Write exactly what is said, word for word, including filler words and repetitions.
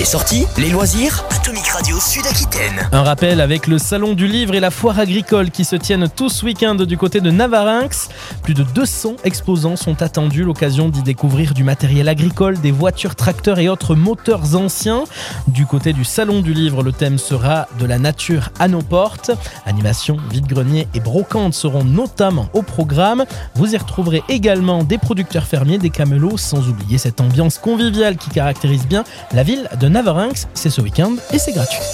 Les sorties, les loisirs, Atomic Radio Sud-Aquitaine. Un rappel avec le Salon du Livre et la Foire agricole qui se tiennent tous ce week-end du côté de Navarinx. Plus de deux cents exposants sont attendus, l'occasion d'y découvrir du matériel agricole, des voitures, tracteurs et autres moteurs anciens. Du côté du Salon du Livre, le thème sera de la nature à nos portes. Animation, vide-grenier et brocante seront notamment au programme. Vous y retrouverez également des producteurs fermiers, des camelots, sans oublier cette ambiance conviviale qui caractérise bien la ville de Navarinx. C'est ce week-end et c'est gratuit.